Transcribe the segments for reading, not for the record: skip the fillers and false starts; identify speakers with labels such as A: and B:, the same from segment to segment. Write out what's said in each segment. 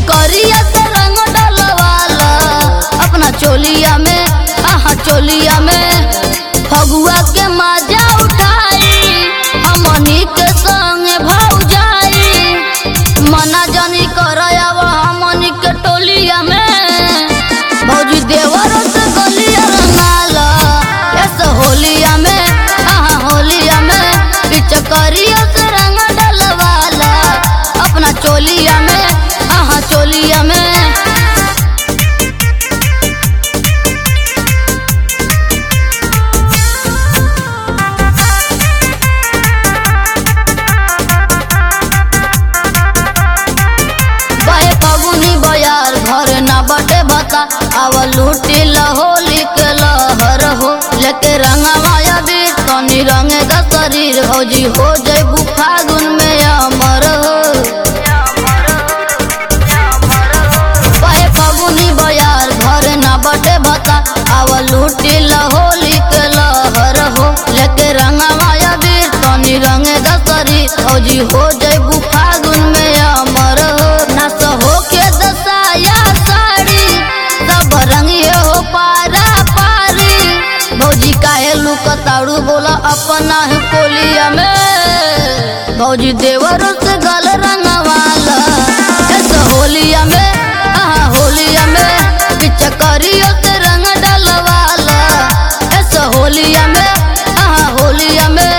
A: करिया से रंग डलवाला अपना चोलिया में, आहा चोलिया में। फगुआ के मजा उठाई हमनी के संग भौजाई, मना जानी करयावा हमनी के टोलिया में। भौजी देवरों से गलिया रंगाला ऐसे होलिया में, आहा होलिया में। पिचकारियों से रंग डलवाला अपना चोलिया में, आहा चोलिया में। बहे फगुनी बयार घर ना बटे भता, आवा लूटी होली के लहर हो। लेके रंगवाया भी तनी रंगे द शरीर, भौजी हो जैबू फागुन में अमर हो। बहे फगुनी बयार घर ना बटे भता, आवा लूटी होली के लहर हो। लेके रंगवाया भी तनी रंगे द शरीर, भौजी हो जैबू फागुन में अमर हो। नस हो के दसाया साड़ी सब रंगिए हो पारा पारी, भौजी काहे लुकताड़ू बोला अपना है कोलिया में। भौजी देवरों से गल रंगवाला ऐसे होलिया में, आहा होलिया में। पिचकारियों से रंग डलवाला ऐसे होलिया में, आहा होलिया में।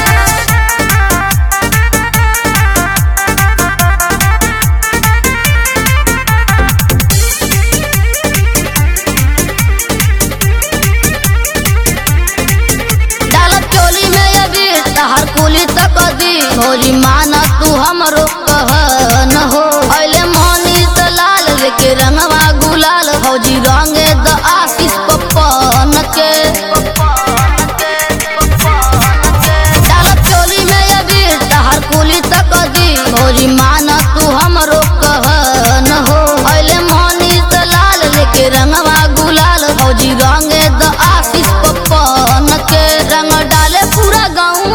A: हर कुली तक दी भौजी माना तू हमरो कहन हो। अले मोनी से लाल लेके रंगवा गुलाल, भौजी रंगे द आशीष पप्पन के। डाल चोली में अभी हर कुली तक दी भौजी माना तू हमरो कहन हो। अले मोनी से लाल लेके रंगवा गुलाल, भौजी रंगे द आशीष पप्पन के। रंग डाले पूरा गाँव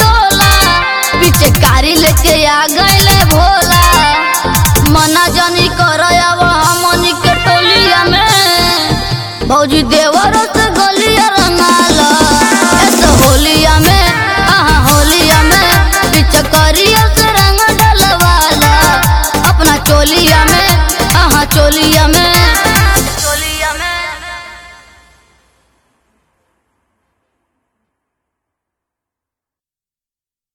A: पिचकारी लेके आ गए भोला, मना जानी करयावा हमनी के टोलिया में। भौजी देवरों से गलिया रंगाला ऐसे होलिया में, आहा होलिया में। पिचकारियों से रंग डलवाला अपना चोलिया में, आहा चोलिया में।